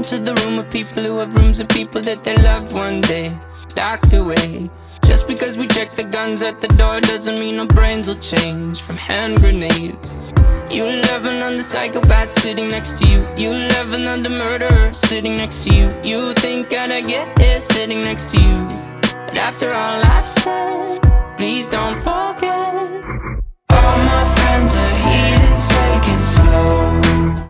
Welcome to the room of people who have rooms of people that they love one day locked away. Just because we check the guns at the door doesn't mean our brains will change from hand grenades. You loving on the psychopath sitting next to you. You loving on the murderer sitting next to you. You think I'd get here sitting next to you. But after all I've said, please don't forget